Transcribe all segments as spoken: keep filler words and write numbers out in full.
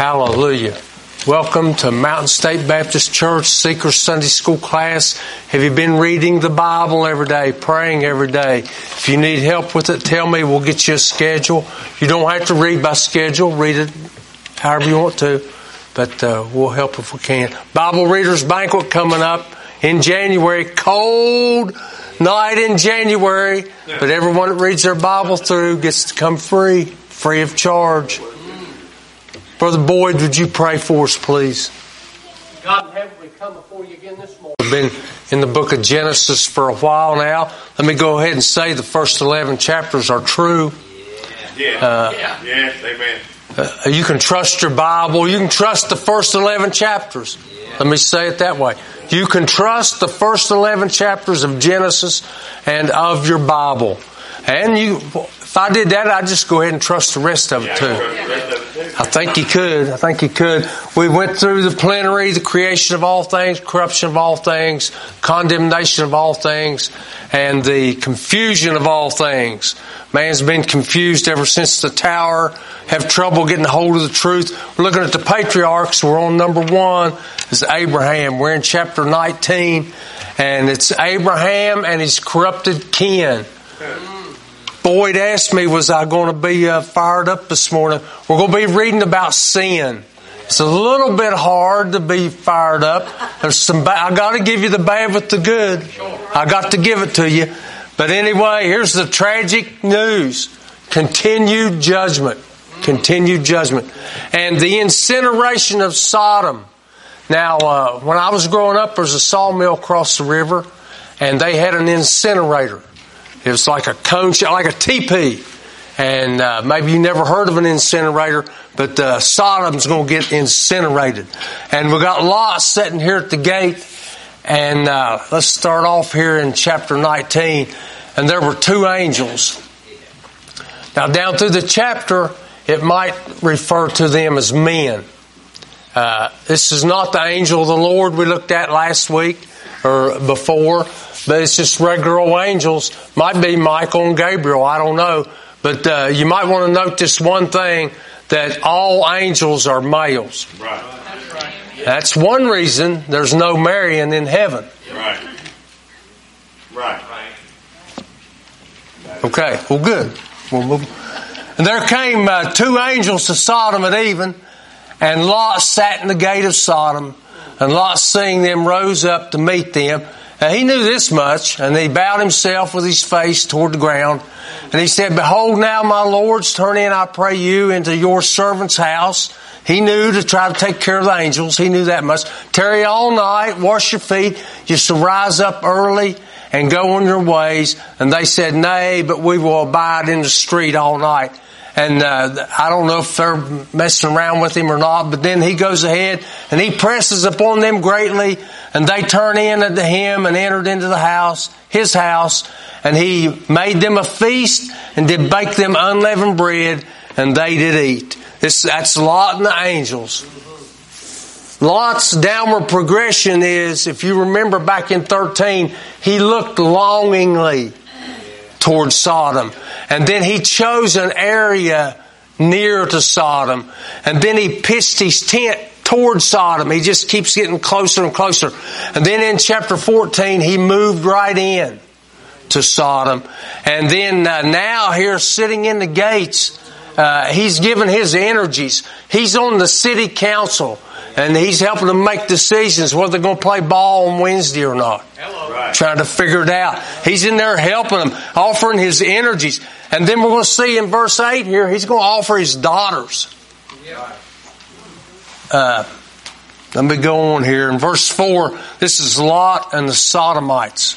Hallelujah. Welcome to Mountain State Baptist Church Seeker Sunday School class. Have you been reading the Bible every day, praying every day? If you need help with it, tell me. We'll get you a schedule. You don't have to read by schedule. Read it however you want to. But uh, we'll help if we can. Bible Readers Banquet coming up in January. Cold night in January. But everyone that reads their Bible through gets to come free, free of charge. Brother Boyd, would you pray for us, please? God in heaven, we come before you again this morning. We've been in the book of Genesis for a while now. Let me go ahead and say the first eleven chapters are true. Yeah. Uh, yeah. Yes, amen. Uh, you can trust your Bible. You can trust the first eleven chapters. Yeah. Let me say it that way. You can trust the first eleven chapters of Genesis and of your Bible. And you, if I did that, I'd just go ahead and trust the rest of it too. I think you could. I think you could. We went through the plenary, the creation of all things, corruption of all things, condemnation of all things, and the confusion of all things. Man's been confused ever since the tower, have trouble getting a hold of the truth. We're looking at the patriarchs. We're on number one. It's Abraham. We're in chapter nineteen, and it's Abraham and his corrupted kin. Boyd asked me, was I going to be uh, fired up this morning? We're going to be reading about sin. It's a little bit hard to be fired up. There's some. Ba- I got to give you the bad with the good. I got to give it to you. But anyway, here's the tragic news: continued judgment, continued judgment, and the incineration of Sodom. Now, uh, when I was growing up, there was a sawmill across the river, and they had an incinerator. It was like a cone, like a teepee. And uh, maybe you never heard of an incinerator, but uh, Sodom's going to get incinerated. And we got Lot sitting here at the gate. And uh, let's start off here in chapter nineteen. And there were two angels. Now down through the chapter, it might refer to them as men. Uh, this is not the angel of the Lord we looked at last week or before. But it's just regular old angels. Might be Michael and Gabriel. I don't know. But uh, you might want to note this one thing, that all angels are males. Right. That's one reason there's no marrying in heaven. Right. Right. Okay, well good. We'll move. And there came uh, two angels to Sodom at even, and Lot sat in the gate of Sodom, and Lot seeing them rose up to meet them. Now, he knew this much, and he bowed himself with his face toward the ground. And he said, behold now, my lords, turn in, I pray you, into your servant's house. He knew to try to take care of the angels. He knew that much. Tarry all night, wash your feet. You shall rise up early and go on your ways. And they said, nay, but we will abide in the street all night. And uh, I don't know if they're messing around with him or not, but then he goes ahead and he presses upon them greatly, and they turn in unto him and entered into the house, his house, and he made them a feast and did bake them unleavened bread, and they did eat. This, that's Lot and the angels. Lot's downward progression is, if you remember back in thirteen, he looked longingly towards Sodom. And then he chose an area near to Sodom. And then he pitched his tent towards Sodom. He just keeps getting closer and closer. And then in chapter fourteen, he moved right in to Sodom. And then uh, now here sitting in the gates, uh, he's given his energies. He's on the city council. And he's helping them make decisions whether they're going to play ball on Wednesday or not. Hello. Right. Trying to figure it out. He's in there helping them, offering his energies. And then we're going to see in verse eight here, he's going to offer his daughters. Uh, let me go on here. In verse four, this is Lot and the Sodomites.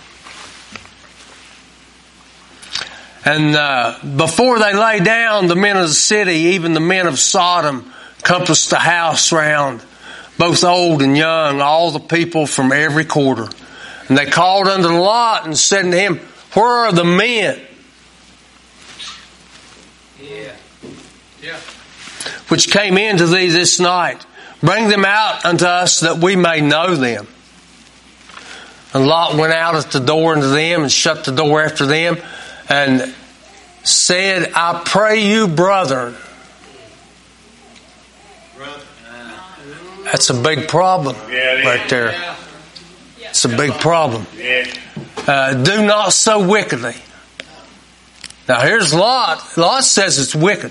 And uh, before they lay down, the men of the city, even the men of Sodom, compassed the house round, both old and young, all the people from every quarter. And they called unto Lot and said unto him, where are the men? Yeah. Yeah. Which came into thee this night? Bring them out unto us that we may know them. And Lot went out at the door unto them and shut the door after them and said, I pray you, brethren, That's a big problem right there. It's a big problem. Uh, do not sow wickedly. Now here's Lot. Lot says it's wicked.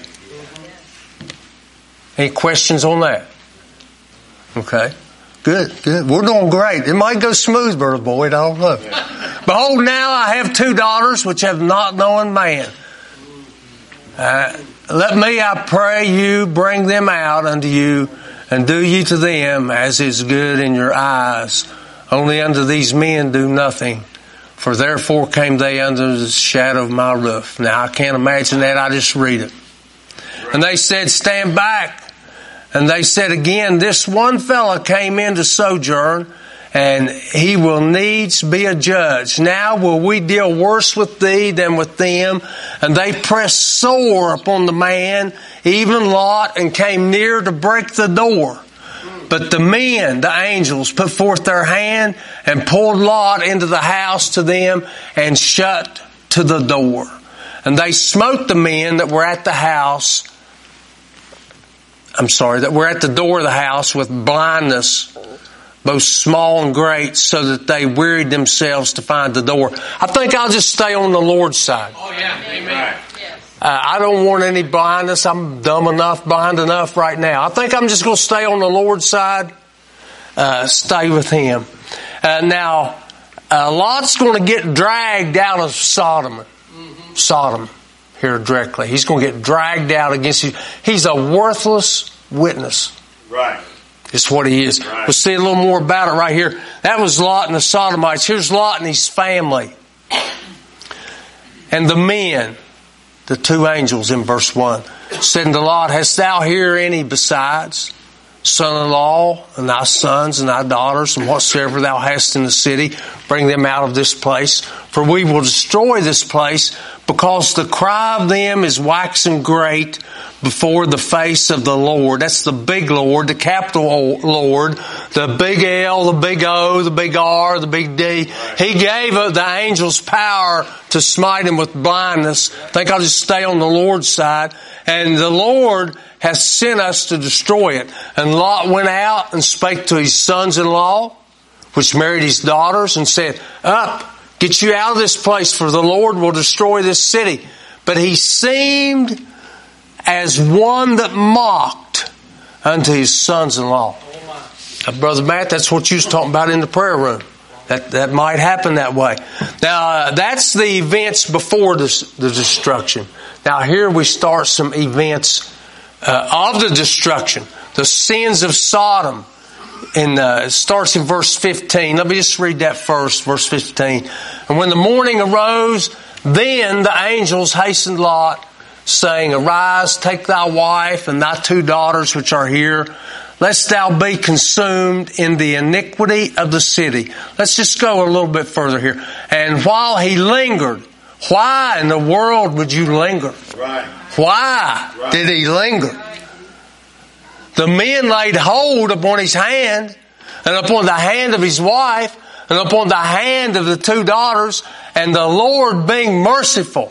Any questions on that? Okay. Good, good. We're doing great. It might go smooth, Brother Boyd. I don't know. Behold, now I have two daughters which have not known man. Uh, let me, I pray you, bring them out unto you, and do ye to them as is good in your eyes. Only unto these men do nothing, for therefore came they under the shadow of my roof. Now I can't imagine that. I just read it. And they said, stand back. And they said again, this one fellow came in to sojourn, and he will needs be a judge. Now will we deal worse with thee than with them? And they pressed sore upon the man, even Lot, and came near to break the door. But the men, the angels, put forth their hand and pulled Lot into the house to them and shut to the door. And they smote the men that were at the house, I'm sorry, that were at the door of the house with blindness, both small and great, so that they wearied themselves to find the door. I think I'll just stay on the Lord's side. Oh yeah, amen. Uh, I don't want any blindness. I'm dumb enough, blind enough right now. I think I'm just going to stay on the Lord's side, uh, stay with Him. Uh, now, uh, Lot's going to get dragged out of Sodom. Mm-hmm. Sodom, here directly. He's going to get dragged out against you. He's a worthless witness. Right. It's what he is. Right. We'll see a little more about it right here. That was Lot and the Sodomites. Here's Lot and his family. And the men, the two angels in verse one, said unto Lot, hast thou here any besides son-in-law, and thy sons and thy daughters, and whatsoever thou hast in the city, bring them out of this place. For we will destroy this place, because the cry of them is waxing great before the face of the Lord. That's the big Lord, the capital Lord, the big L, the big O, the big R, the big D. He gave the angels power to smite him with blindness. I think I'll just stay on the Lord's side. And the Lord has sent us to destroy it. And Lot went out and spake to his sons-in-law, which married his daughters, and said, up, get you out of this place, for the Lord will destroy this city. But he seemed as one that mocked unto his sons-in-law. Now, Brother Matt, that's what you was talking about in the prayer room. That that might happen that way. Now, uh, that's the events before this, the destruction. Now, here we start some events uh, of the destruction. The sins of Sodom. And uh, it starts in verse fifteen. Let me just read that first, verse fifteen. And when the morning arose, then the angels hastened Lot, saying, arise, take thy wife and thy two daughters which are here, lest thou be consumed in the iniquity of the city. Let's just go a little bit further here. And while he lingered, why in the world would you linger? Right. Why right. did he linger? The men laid hold upon his hand, and upon the hand of his wife, and upon the hand of the two daughters, and the Lord being merciful.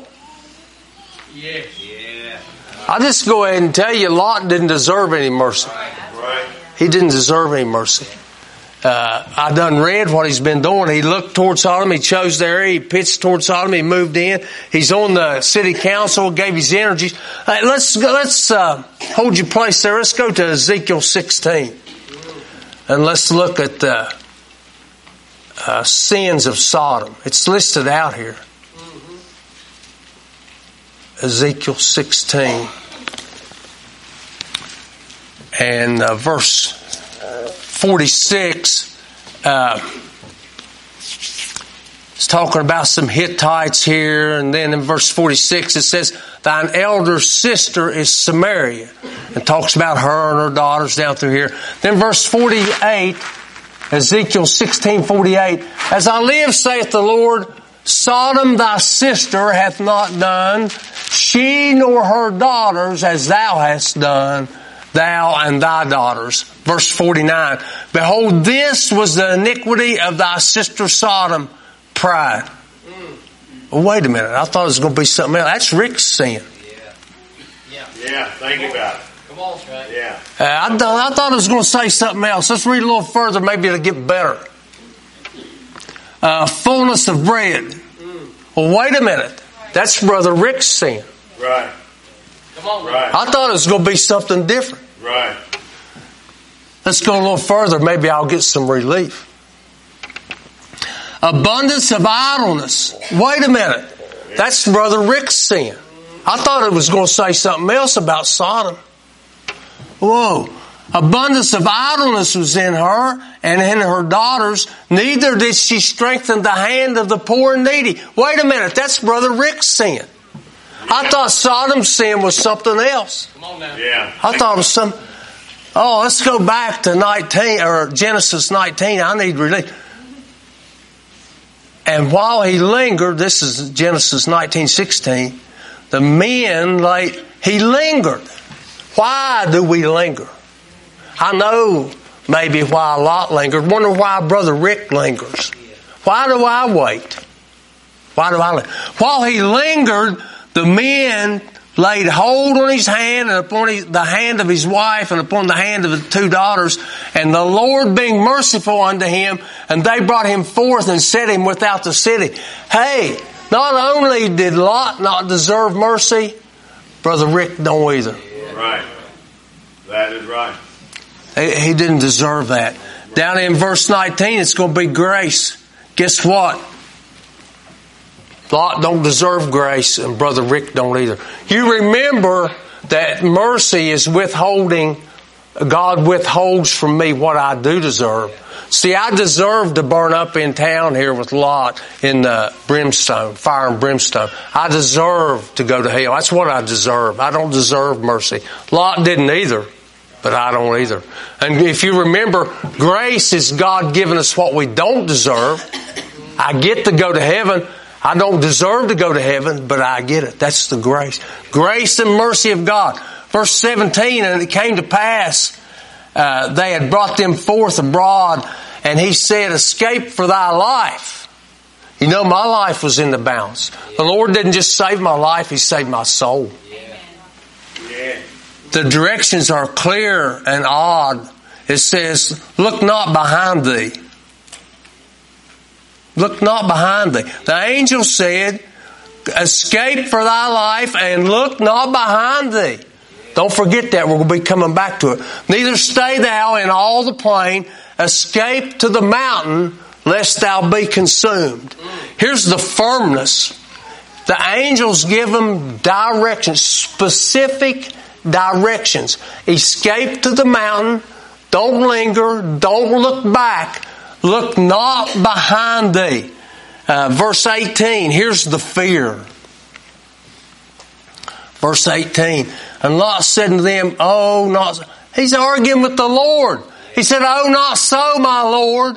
Yes. Yeah. I'll just go ahead and tell you, Lot didn't deserve any mercy. Right. He didn't deserve any mercy. Uh, I done read what he's been doing. He looked towards Sodom. He chose there. He pitched towards Sodom. He moved in. He's on the city council. Gave his energies. Uh, let's go, let's uh, hold your place there. Let's go to Ezekiel sixteen, and let's look at the uh, sins of Sodom. It's listed out here. Ezekiel sixteen and uh, verse forty-six. Uh, it's talking about some Hittites here, and then in verse forty-six it says, thine elder sister is Samaria, and talks about her and her daughters down through here. Then verse forty-eight, Ezekiel sixteen forty-eight, as I live, saith the Lord, Sodom thy sister hath not done, she nor her daughters as thou hast done, thou and thy daughters. Verse forty-nine, behold, this was the iniquity of thy sister Sodom, pride. Mm. Well, wait a minute, I thought it was going to be something else. That's Rick's sin. Yeah. Yeah. Yeah, think about it. Come on, right? Yeah. Uh, I, th- I thought I was going to say something else. Let's read a little further. Maybe it'll get better. Uh, fullness of bread. Well, wait a minute. That's Brother Rick's sin. Right. Come on. Right. I thought it was going to be something different. Right. Let's go a little further. Maybe I'll get some relief. Abundance of idleness. Wait a minute. That's Brother Rick's sin. I thought it was going to say something else about Sodom. Whoa. Abundance of idleness was in her and in her daughters. Neither did she strengthen the hand of the poor and needy. Wait a minute. That's Brother Rick's sin. I thought Sodom's sin was something else. Come on now. Yeah. I thought it was some... Oh, let's go back to nineteen or Genesis nineteen. I need relief. And while he lingered, this is Genesis nineteen sixteen, the men, like, he lingered. Why do we linger? I know maybe why Lot lingered. Wonder why Brother Rick lingers. Why do I wait? Why do I linger? While he lingered, the men laid hold on his hand and upon his, the hand of his wife and upon the hand of the two daughters. And the Lord being merciful unto him, and they brought him forth and set him without the city. Hey, not only did Lot not deserve mercy, Brother Rick don't either. Right. That is right. He, he didn't deserve that. Down in verse nineteen, it's going to be grace. Guess what? Lot don't deserve grace, and Brother Rick don't either. You remember that mercy is withholding. God withholds from me what I do deserve. See, I deserve to burn up in town here with Lot in the brimstone, fire and brimstone. I deserve to go to hell. That's what I deserve. I don't deserve mercy. Lot didn't either, but I don't either. And if you remember, grace is God giving us what we don't deserve. I get to go to heaven. I don't deserve to go to heaven, but I get it. That's the grace. Grace and mercy of God. Verse seventeen, and it came to pass, uh, they had brought them forth abroad, and he said, escape for thy life. You know, my life was in the balance. The Lord didn't just save my life, He saved my soul. Yeah. Yeah. The directions are clear and odd. It says, look not behind thee. Look not behind thee. The angel said, escape for thy life and look not behind thee. Don't forget that. We're going to be coming back to it. Neither stay thou in all the plain. Escape to the mountain, lest thou be consumed. Here's the firmness. The angels give them directions, specific directions. Escape to the mountain. Don't linger. Don't look back. Look not behind thee. Uh, verse eighteen, here's the fear. Verse eighteen, and Lot said unto them, oh, not so. He's arguing with the Lord. He said, oh, not so, my Lord.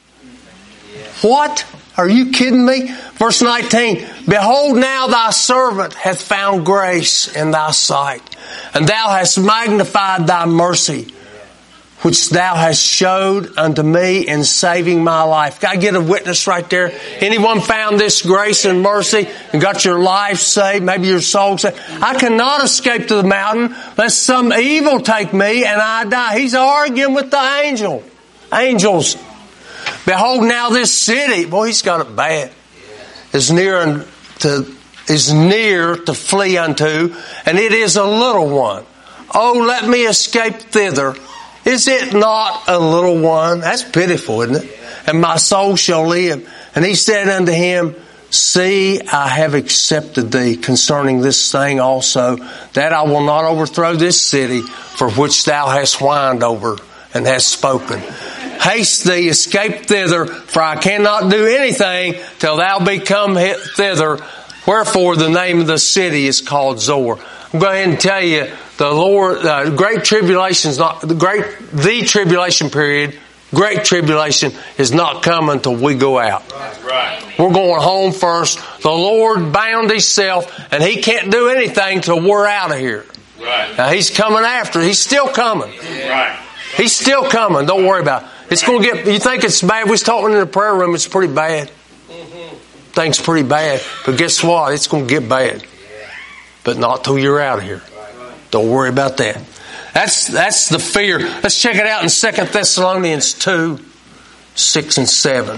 What? Are you kidding me? Verse nineteen, behold, now thy servant hath found grace in thy sight, and thou hast magnified thy mercy, which thou hast showed unto me in saving my life. Can I get a witness right there? Anyone found this grace and mercy and got your life saved, maybe your soul saved? I cannot escape to the mountain lest some evil take me and I die. He's arguing with the angel. Angels. Behold now this city. Boy, he's got it bad. Is near to, is near to flee unto, and it is a little one. Oh, let me escape thither. Is it not a little one? That's pitiful, isn't it? And my soul shall live. And he said unto him, see, I have accepted thee concerning this thing also, that I will not overthrow this city for which thou hast whined over and hast spoken. Haste thee, escape thither, for I cannot do anything till thou be come thither. Wherefore the name of the city is called Zoar. I'm going to go ahead and tell you, the Lord, uh, great tribulation is not, the great, the tribulation period, great tribulation is not coming until we go out. Right. We're going home first. The Lord bound Himself, and He can't do anything till we're out of here. Right. Now He's coming after. He's still coming. Right. He's still coming. Don't worry about it. It's going to get, you think it's bad? We was talking in the prayer room, it's pretty bad. Mm-hmm. Things pretty bad. But guess what? It's going to get bad. But not till you're out of here. Don't worry about that. That's, that's the fear. Let's check it out in Second Thessalonians two, six and seven.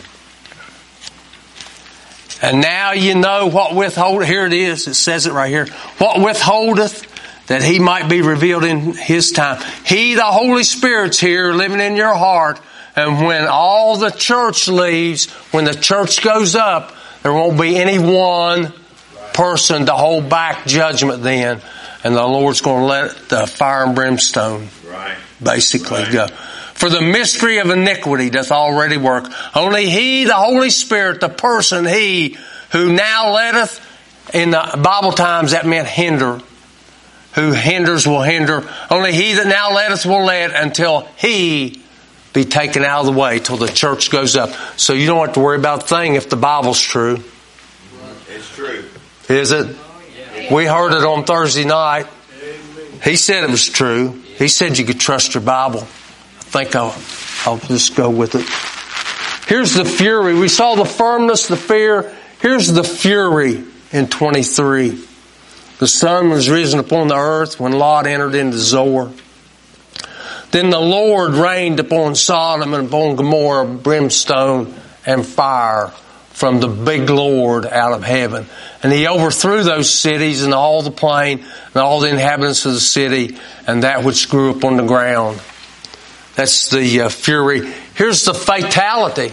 And now you know what withhold. Here it is. It says it right here. What withholdeth, that he might be revealed in his time. He, the Holy Spirit's here living in your heart. And when all the church leaves, when the church goes up, there won't be any one person to hold back judgment then. And the Lord's going to let the fire and brimstone Right. basically Right. go. For the mystery of iniquity doth already work. Only he, the Holy Spirit, the person, he who now letteth, in the Bible times that meant hinder. Who hinders will hinder. Only he that now letteth will let until he be taken out of the way, till the church goes up. So you don't have to worry about a thing if the Bible's true. It's true. Is it? We heard it on Thursday night. He said it was true. He said you could trust your Bible. I think I'll, I'll just go with it. Here's the fury. We saw the firmness, the fear. Here's the fury in twenty-three. The sun was risen upon the earth when Lot entered into Zoar. Then the Lord rained upon Sodom and upon Gomorrah brimstone and fire from the big Lord out of heaven. And he overthrew those cities and all the plain and all the inhabitants of the city and that which grew up on the ground. That's the uh, fury. Here's the fatality.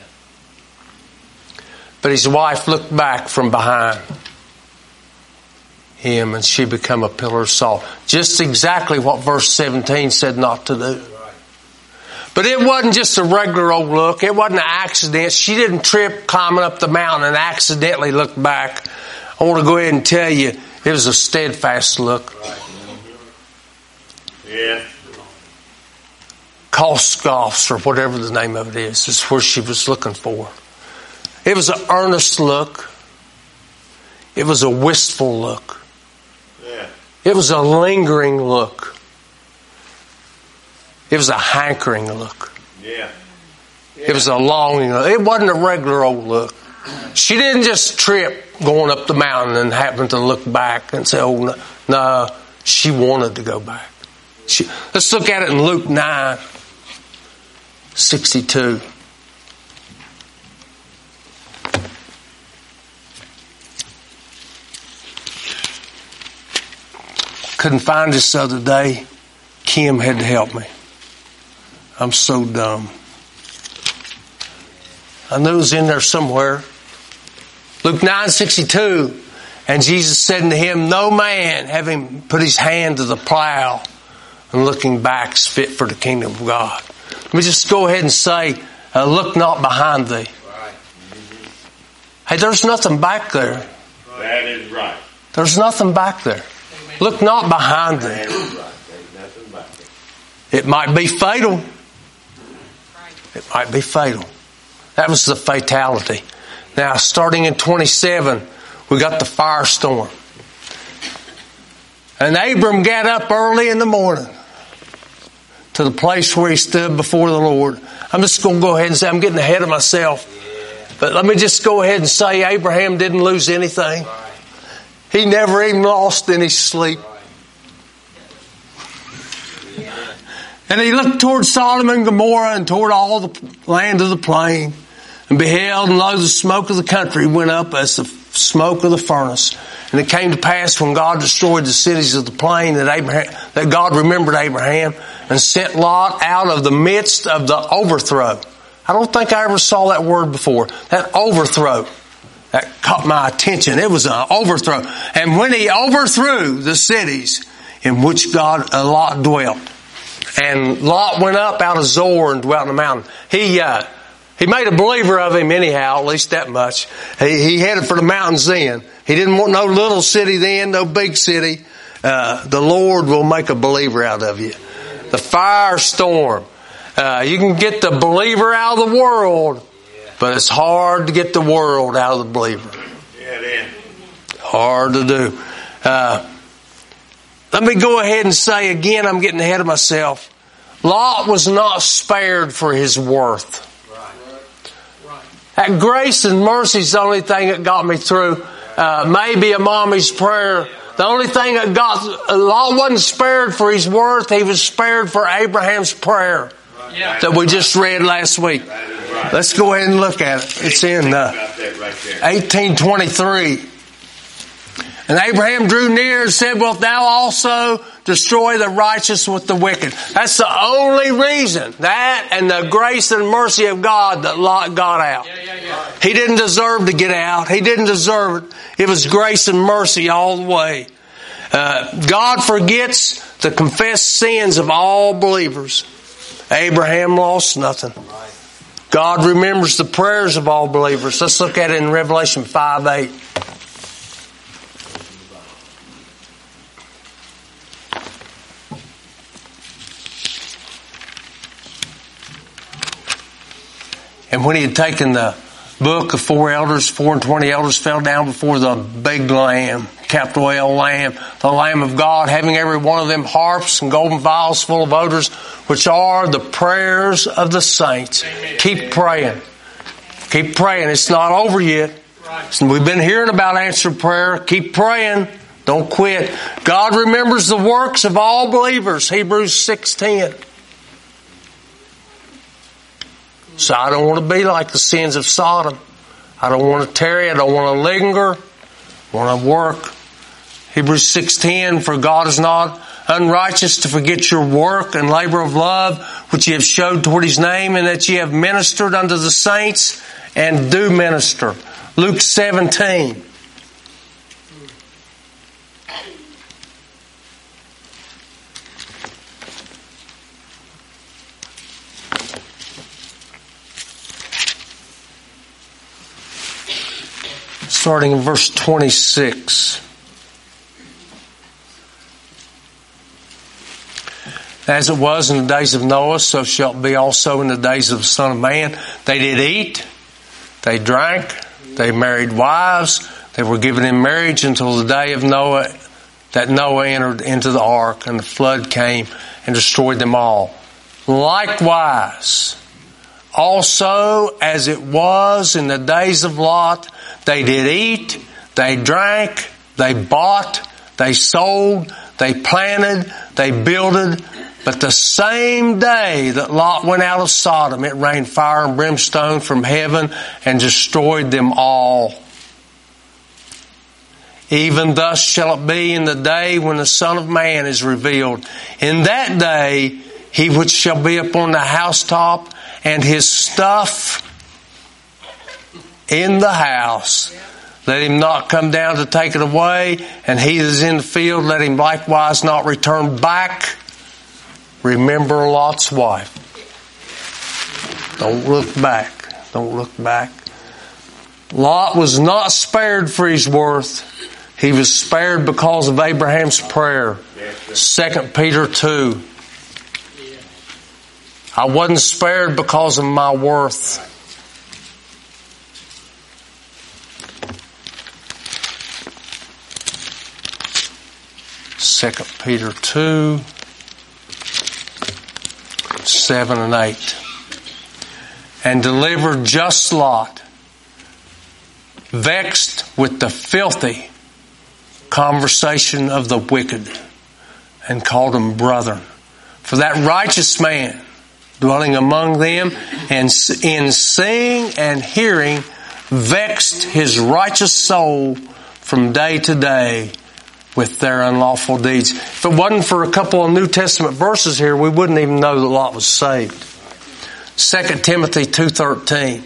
But his wife looked back from behind him and she became a pillar of salt. Just exactly what verse seventeen said not to do. But it wasn't just a regular old look. It wasn't an accident. She didn't trip climbing up the mountain and accidentally look back. I want to go ahead and tell you, it was a steadfast look. Yeah. Kolskos, or whatever the name of it is, is where she was looking for. It was an earnest look. It was a wistful look. Yeah. It was a lingering look. It was a hankering look. Yeah. Yeah. It was a longing look. It wasn't a regular old look. She didn't just trip going up the mountain and happen to look back and say, oh, no. no. She wanted to go back. She, let's look at it in Luke nine sixty-two. Couldn't find this the other day. Kim had to help me. I'm so dumb. I knew it was in there somewhere. Luke nine sixty-two. And Jesus said unto him, no man, having put his hand to the plow and looking back, is fit for the kingdom of God. Let me just go ahead and say, uh, look not behind thee. Right. Mm-hmm. Hey, there's nothing back there. That is right. There's nothing back there. Look not behind That thee. is right. There's nothing back there. It might be fatal. It might be fatal. That was the fatality. Now, starting in twenty-seven, we got the firestorm. And Abram got up early in the morning to the place where he stood before the Lord. I'm just going to go ahead and say, I'm getting ahead of myself. But let me just go ahead and say Abraham didn't lose anything. He never even lost any sleep. And he looked toward Sodom and Gomorrah and toward all the land of the plain, and beheld, and lo, the smoke of the country went up as the smoke of the furnace. And it came to pass when God destroyed the cities of the plain that Abraham, that God remembered Abraham and sent Lot out of the midst of the overthrow. I don't think I ever saw that word before. That overthrow. That caught my attention. It was an overthrow. And when he overthrew the cities in which God, uh, Lot dwelt, and Lot went up out of Zoar and dwelt in the mountain. He, uh, he made a believer of him anyhow, at least that much. He, he headed for the mountains then. He didn't want no little city then, no big city. Uh, the Lord will make a believer out of you. The firestorm. Uh, you can get the believer out of the world, but it's hard to get the world out of the believer. Yeah, it is. Hard to do. Uh, let me go ahead and say again, I'm getting ahead of myself. Lot was not spared for his worth. That grace and mercy is the only thing that got me through. Uh, maybe a mommy's prayer The only thing that God, Lot wasn't spared for his worth. He was spared for Abraham's prayer that we just read last week. Let's go ahead and look at it. It's in uh, eighteen twenty-three. And Abraham drew near and said, wilt thou also destroy the righteous with the wicked? That's the only reason, that and the grace and mercy of God, that Lot got out. Yeah, yeah, yeah. He didn't deserve to get out. He didn't deserve it. It was grace and mercy all the way. Uh, God forgets the confessed sins of all believers. Abraham lost nothing. God remembers the prayers of all believers. Let's look at it in Revelation five eight. And when he had taken the book, the four elders, four and twenty elders fell down before the big Lamb, capital L Lamb, the Lamb of God, having every one of them harps and golden vials full of odors, which are the prayers of the saints. Amen. Keep praying. Keep praying. It's not over yet. Right. We've been hearing about answered prayer. Keep praying. Don't quit. God remembers the works of all believers. Hebrews six ten. So I don't want to be like the sins of Sodom. I don't want to tarry. I don't want to linger. I want to work. Hebrews six ten, for God is not unrighteous to forget your work and labor of love, which ye have showed toward His name, and that ye have ministered unto the saints and do minister. Luke seventeen. Starting in verse twenty-six. As it was in the days of Noah, so shall it be also in the days of the Son of Man. They did eat, they drank, they married wives, they were given in marriage until the day of Noah, that Noah entered into the ark, and the flood came and destroyed them all. Likewise, also as it was in the days of Lot, they did eat, they drank, they bought, they sold, they planted, they builded. But the same day that Lot went out of Sodom, it rained fire and brimstone from heaven and destroyed them all. Even thus shall it be in the day when the Son of Man is revealed. In that day, he which shall be upon the housetop and his stuff in the house, let him not come down to take it away, and he that is in the field, let him likewise not return back. Remember Lot's wife. Don't look back. Don't look back. Lot was not spared for his worth. He was spared because of Abraham's prayer. Second Peter two. I wasn't spared because of my worth. Second Peter two, seven and eight. And delivered just Lot, vexed with the filthy conversation of the wicked, and called him brethren. For that righteous man, dwelling among them, and in seeing and hearing, vexed his righteous soul from day to day with their unlawful deeds. If it wasn't for a couple of New Testament verses here, we wouldn't even know that Lot was saved. Second Timothy two thirteen.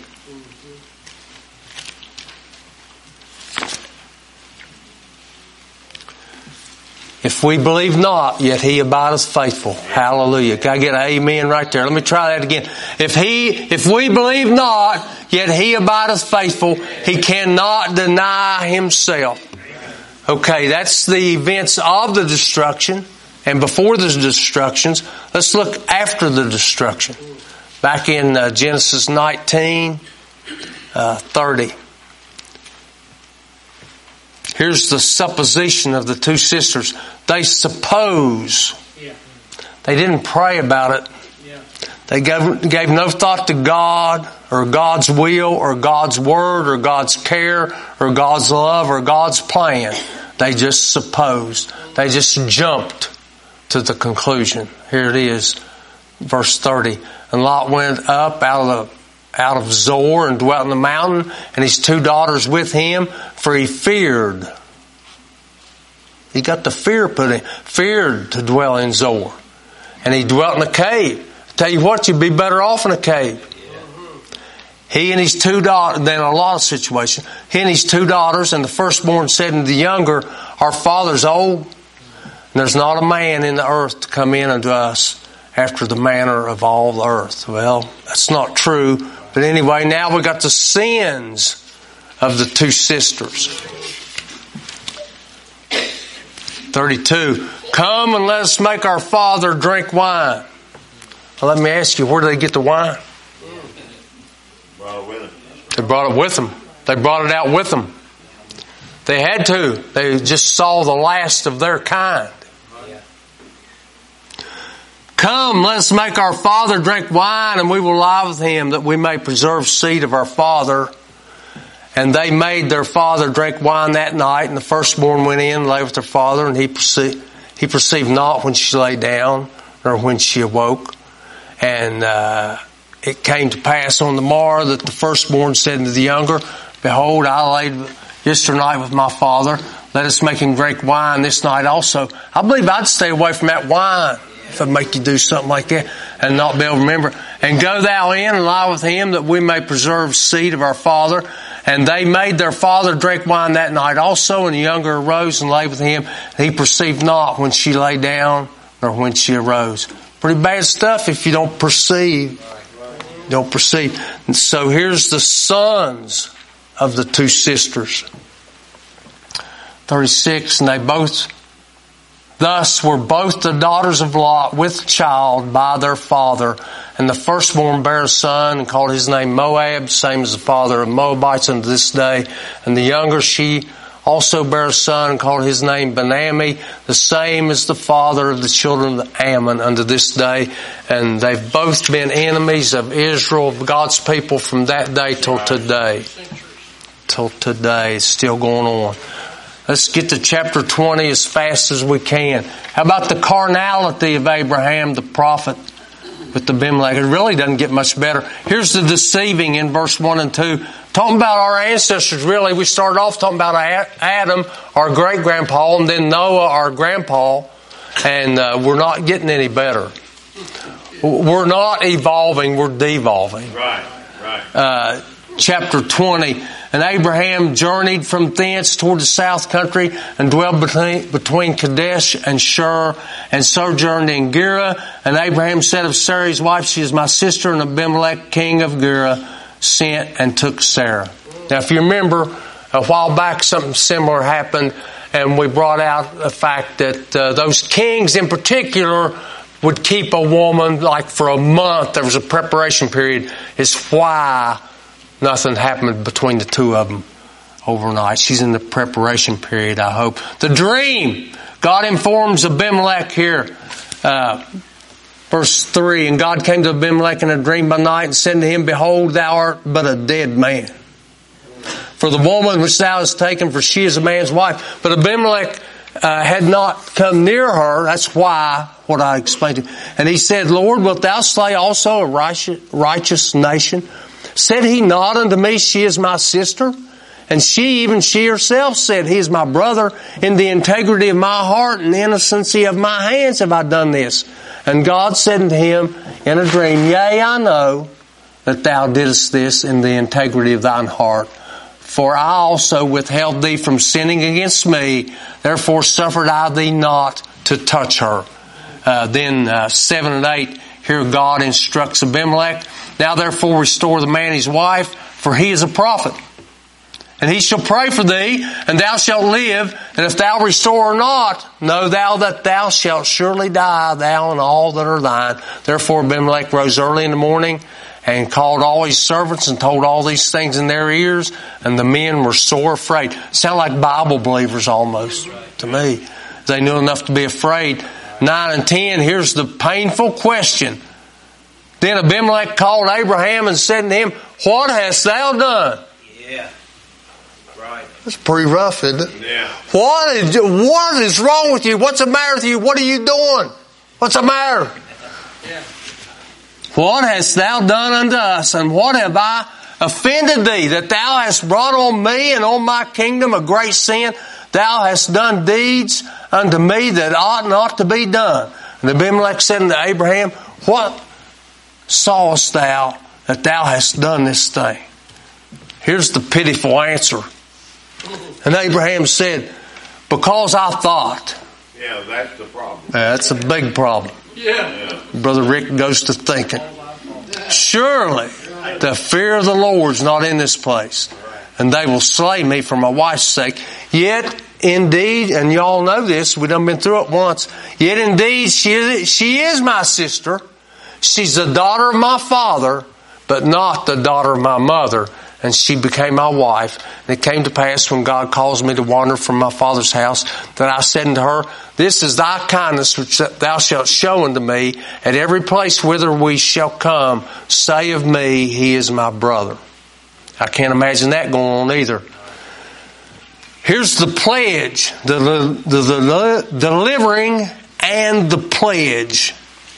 If we believe not, yet he abideth faithful. Hallelujah. Can I get an amen right there? Let me try that again. If he, if we believe not, yet he abideth faithful, he cannot deny himself. Okay, that's the events of the destruction and before the destructions. Let's look after the destruction. Back in uh, Genesis nineteen, uh, thirty. Here's the supposition of the two sisters. They suppose. They didn't pray about it. They gave, gave no thought to God or God's will or God's word or God's care or God's love or God's plan. They just supposed. They just jumped to the conclusion. Here it is, verse thirty. And Lot went up out of the, out of Zoar and dwelt in the mountain, and his two daughters with him, for he feared. He got the fear put in. Feared to dwell in Zoar. And he dwelt in a cave. I tell you what, you'd be better off in a cave. He and his two daughters, then a lot of situations, he and his two daughters, and the firstborn said unto the younger, our father's old, and there's not a man in the earth to come in unto us after the manner of all the earth. Well, that's not true. But anyway, now we got the sins of the two sisters. thirty-two. Come and let us make our father drink wine. Well, let me ask you, where do they get the wine? Brought it with them. They brought it with them. They brought it out with them. They had to. They just saw the last of their kind. Come, let us make our father drink wine, and we will lie with him, that we may preserve seed of our father. And they made their father drink wine that night, and the firstborn went in and lay with their father, and he perceived, he perceived not when she lay down, nor when she awoke. And uh, it came to pass on the morrow that the firstborn said unto the younger, behold, I laid yesternight with my father. Let us make him drink wine this night also. I believe I'd stay away from that wine if I'd make you do something like that and not be able to remember. And go thou in and lie with him, that we may preserve seed of our father. And they made their father drink wine that night also, and the younger arose and lay with him. And he perceived not when she lay down, nor when she arose. Pretty bad stuff if you don't perceive. Don't perceive. And so here's the sons of the two sisters. thirty-six, and they both, thus were both the daughters of Lot with child by their father. And the firstborn bare a son and called his name Moab, same as the father of Moabites unto this day. And the younger, she also bare a son and called his name Ben-Ammi, the same as the father of the children of Ammon unto this day. And they've both been enemies of Israel, of God's people, from that day till today. Till today. It's still going on. Let's get to chapter twenty as fast as we can. How about the carnality of Abraham, the prophet, with Abimelech? It really doesn't get much better. Here's the deceiving in verse one and two. Talking about our ancestors, really. We started off talking about Adam, our great-grandpa, and then Noah, our grandpa. And uh, we're not getting any better. We're not evolving, we're devolving. Right, right. Uh, chapter twenty. And Abraham journeyed from thence toward the south country and dwelt between, between Kadesh and Shur and sojourned in Gerar. And Abraham said of Sarah his wife, she is my sister, and Abimelech, king of Gerar, sent and took Sarah. Now if you remember, a while back something similar happened, and we brought out the fact that uh, those kings in particular would keep a woman like for a month. There was a preparation period. Is why nothing happened between the two of them overnight. She's in the preparation period, I hope. The dream. God informs Abimelech here. Uh, verse three, and God came to Abimelech in a dream by night and said to him, behold, thou art but a dead man. For the woman which thou hast taken, for she is a man's wife. But Abimelech uh, had not come near her. That's why, what I explained to you. And he said, Lord, wilt thou slay also a righteous, righteous nation? Said he not unto me, she is my sister? And she, even she herself, said, he is my brother. In the integrity of my heart and the innocency of my hands have I done this. And God said unto him in a dream, yea, I know that thou didst this in the integrity of thine heart. For I also withheld thee from sinning against me. Therefore suffered I thee not to touch her. Uh, then uh, seven and eight, here God instructs Abimelech. Now therefore restore the man his wife, for he is a prophet. And he shall pray for thee, and thou shalt live. And if thou restore her not, know thou that thou shalt surely die, thou and all that are thine. Therefore Abimelech rose early in the morning, and called all his servants, and told all these things in their ears. And the men were sore afraid. Sound like Bible believers almost, to me. They knew enough to be afraid. Nine and ten, here's the painful question. Then Abimelech called Abraham and said to him, what hast thou done? Yeah. Right. That's pretty rough, isn't it? Yeah. What is, what is wrong with you? What's the matter with you? What are you doing? What's the matter? Yeah. What hast thou done unto us, and what have I offended thee, that thou hast brought on me and on my kingdom a great sin? Thou hast done deeds unto me that ought not to be done. And Abimelech said unto Abraham, what sawest thou that thou hast done this thing? Here's the pitiful answer. And Abraham said, because I thought. Yeah, that's the problem. That's a big problem. Yeah. Brother Rick goes to thinking, surely the fear of the Lord's not in this place, and they will slay me for my wife's sake. Yet indeed, and y'all know this, we done been through it once, yet indeed she is, she is my sister. She's the daughter of my father, but not the daughter of my mother. And she became my wife. And it came to pass when God caused me to wander from my father's house, that I said unto her, this is thy kindness which thou shalt show unto me. At every place whither we shall come, say of me, he is my brother. I can't imagine that going on either. Here's the pledge, the, the, the, the delivering and the pledge.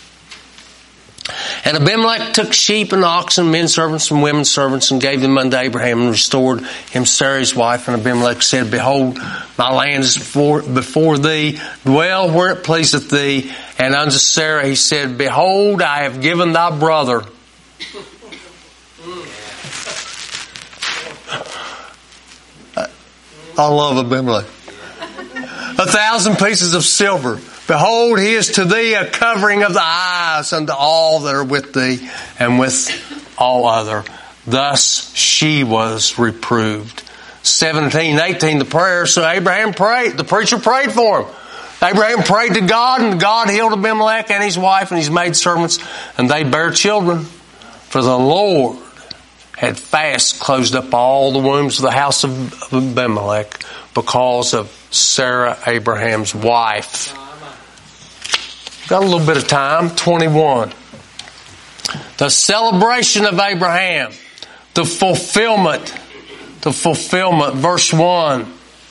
And Abimelech took sheep and oxen, men servants and women servants, and gave them unto Abraham, and restored him Sarah his wife. And Abimelech said, behold, my land is before, before thee, dwell where it pleaseth thee. And unto Sarah he said, behold, I have given thy brother. I love Abimelech. A thousand pieces of silver. Behold, he is to thee a covering of the eyes unto all that are with thee, and with all other. Thus she was reproved. seventeen, eighteen, the prayer. So Abraham prayed. The preacher prayed for him. Abraham prayed to God, and God healed Abimelech and his wife and his maidservants, and they bare children. For the Lord had fast closed up all the wombs of the house of Abimelech because of Sarah, Abraham's wife. Got a little bit of time. twenty-one. The celebration of Abraham. The fulfillment. The fulfillment. Verse one.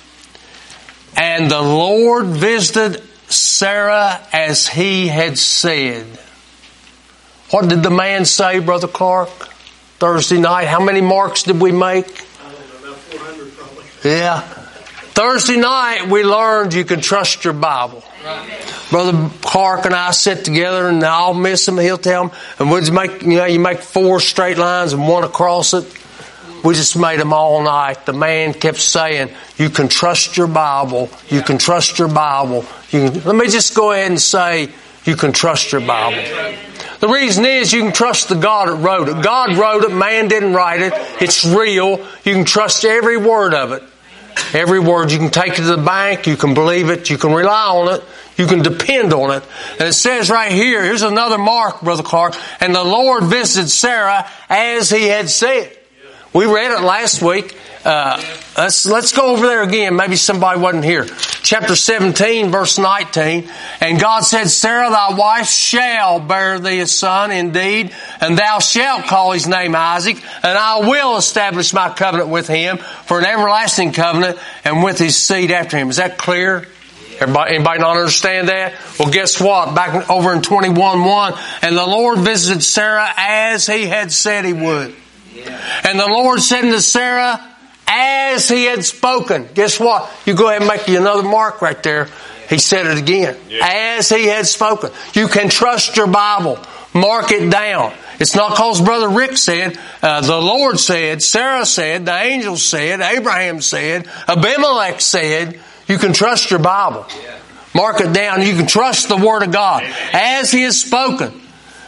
And the Lord visited Sarah as he had said. What did the man say, Brother Clark? Thursday night. How many marks did we make? I don't know, about four hundred probably. Yeah. Thursday night we learned you can trust your Bible. Right. Brother Clark and I sit together, and I'll miss him, he'll tell him, and we'll just make, you know, you make four straight lines and one across it. We just made them all night. The man kept saying, you can trust your Bible, you can trust your Bible. You can, let me just go ahead and say, you can trust your Bible. The reason is you can trust the God that wrote it. God wrote it, man didn't write it. It's real. You can trust every word of it. Every word. You can take it to the bank, you can believe it, you can rely on it, you can depend on it. And it says right here, here's another mark, Brother Clark, and the Lord visited Sarah as he had said. We read it last week. Uh, let's, let's go over there again. Maybe somebody wasn't here. Chapter seventeen, verse nineteen. And God said, Sarah, thy wife shall bear thee a son indeed, and thou shalt call his name Isaac, and I will establish my covenant with him for an everlasting covenant, and with his seed after him. Is that clear? Everybody, anybody not understand that? Well, guess what? Back over in twenty-one one, and the Lord visited Sarah as he had said he would. And the Lord said unto Sarah, as he had spoken. Guess what? You go ahead and make you another mark right there. He said it again. Yeah. As he had spoken. You can trust your Bible. Mark it down. It's not because Brother Rick said, uh, the Lord said, Sarah said, the angel said, Abraham said, Abimelech said. You can trust your Bible. Yeah. Mark it down. You can trust the Word of God. Amen. As he has spoken.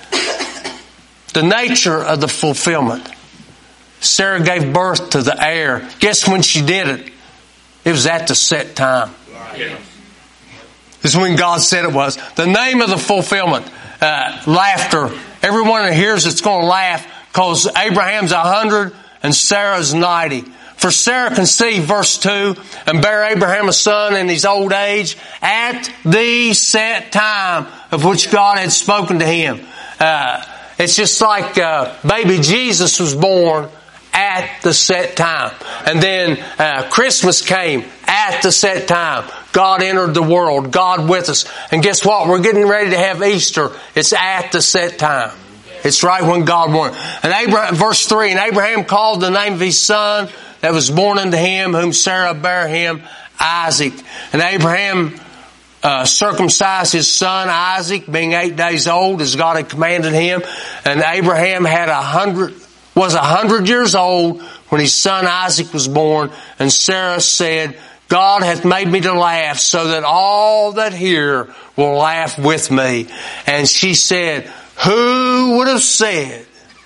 The nature of the fulfillment. Sarah gave birth to the heir. Guess when she did it? It was at the set time. Yeah. This is when God said it was. The name of the fulfillment. Uh, laughter. Everyone that hears it's going to laugh because Abraham's a hundred and Sarah's ninety. For Sarah conceived, verse two, and bare Abraham a son in his old age at the set time of which God had spoken to him. Uh, it's just like uh, baby Jesus was born at the set time. And then uh, Christmas came at the set time. God entered the world, God with us. And guess what? We're getting ready to have Easter. It's at the set time. It's right when God wanted. And Abraham, verse three, and Abraham called the name of his son that was born unto him, whom Sarah bare him, Isaac. And Abraham uh, circumcised his son Isaac, being eight days old, as God had commanded him. And Abraham had a hundred, was a hundred years old when his son Isaac was born. And Sarah said, God hath made me to laugh, so that all that hear will laugh with me. And she said, Who would have said,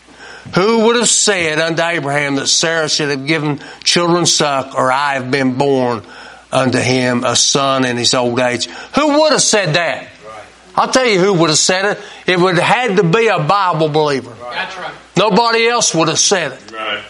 who would have said unto Abraham that Sarah should have given children suck, or I have been born unto him a son in his old age? Who would have said that? Right. I'll tell you who would have said it. It would have had to be a Bible believer. Right. That's right. Nobody else would have said it. Right.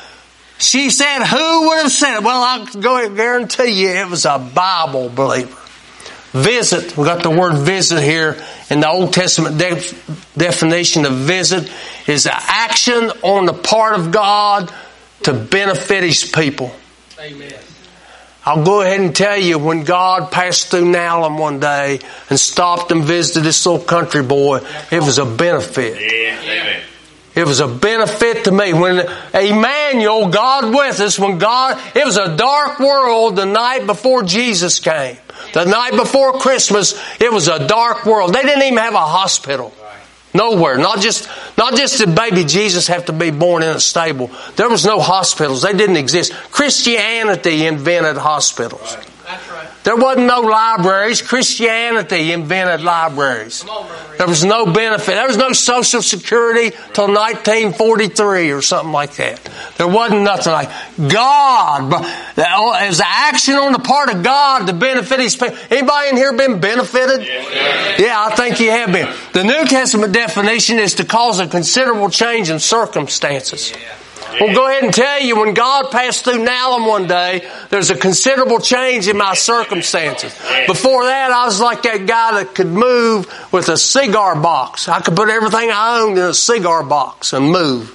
She said, who would have said it? Well, I'll go ahead and guarantee you it was a Bible believer. Visit, we got the word visit here in the Old Testament def- definition of visit is an action on the part of God to benefit His people. Amen. I'll go ahead and tell you, when God passed through Nowlin one day and stopped and visited this little country boy, it was a benefit. Yeah, amen. It was a benefit to me. When Emmanuel, God with us, when God, it was a dark world the night before Jesus came. The night before Christmas, it was a dark world. They didn't even have a hospital. Nowhere. Not just, not just did baby Jesus have to be born in a stable. There was no hospitals. They didn't exist. Christianity invented hospitals. That's right. There wasn't no libraries. Christianity invented libraries. There was no benefit. There was no Social Security till nineteen forty-three or something like that. There wasn't nothing like God. It was an action on the part of God to benefit His people. Anybody in here been benefited? Yeah, yeah, I think you have been. The New Testament definition is to cause a considerable change in circumstances. Well, go ahead and tell you, when God passed through Nowlin one day, there's a considerable change in my circumstances. Before that, I was like that guy that could move with a cigar box. I could put everything I owned in a cigar box and move.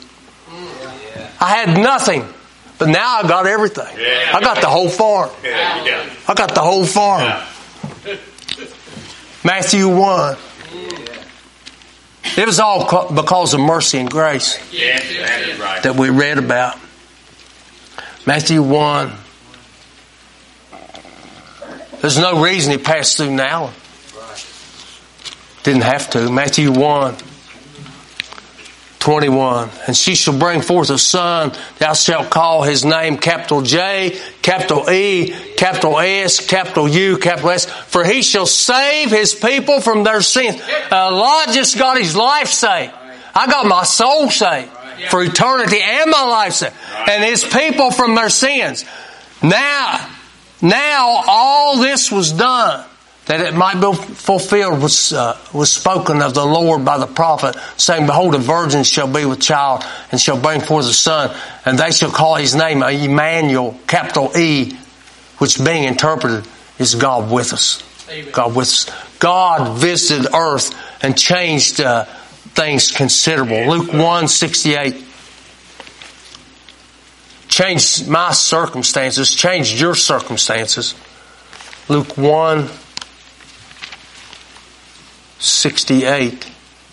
I had nothing, but now I got everything. I got the whole farm. I got the whole farm. Matthew one. It was all because of mercy and grace that we read about. Matthew one. There's no reason He passed through Nowlin. Didn't have to. Matthew one. twenty-one. And she shall bring forth a son. Thou shalt call his name capital J, capital E, capital S, capital U, capital S. For he shall save his people from their sins. Uh, Lot just got his life saved. I got my soul saved for eternity and my life saved. And his people from their sins. Now, now all this was done, that it might be fulfilled, was uh, was spoken of the Lord by the prophet, saying, Behold, a virgin shall be with child, and shall bring forth a son, and they shall call his name Emmanuel, capital E, which being interpreted is God with us. Amen. God with us. God visited earth and changed uh, things considerable. Luke one sixty-eight. Changed my circumstances, changed your circumstances. Luke one sixty-eight.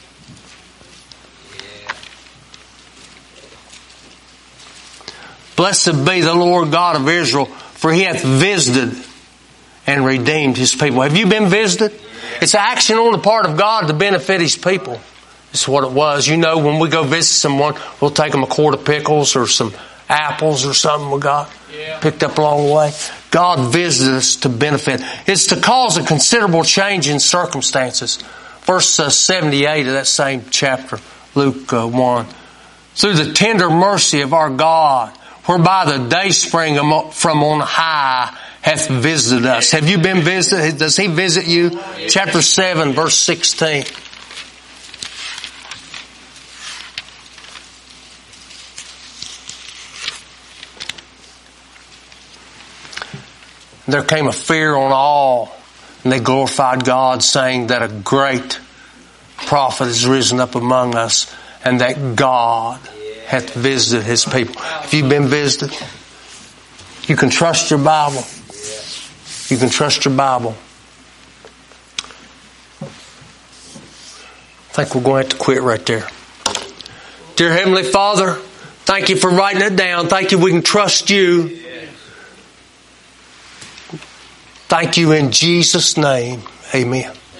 Blessed be the Lord God of Israel, for He hath visited and redeemed His people. Have you been visited? It's action on the part of God to benefit His people. That's what it was. You know, when we go visit someone, we'll take them a quart of pickles or some apples or something we got picked up along the way. God visited us to benefit. It's to cause a considerable change in circumstances. Verse uh, seventy-eight of that same chapter, Luke uh, one. Through the tender mercy of our God, whereby the dayspring from on high hath visited us. Have you been visited? Does He visit you? Chapter seven, verse sixteen. There came a fear on all, and they glorified God, saying that a great prophet is risen up among us, and that God hath visited His people. Have you been visited? You can trust your Bible. You can trust your Bible. I think we're going to have to quit right there. Dear Heavenly Father, thank you for writing it down. Thank you we can trust you. Thank you in Jesus' name. Amen.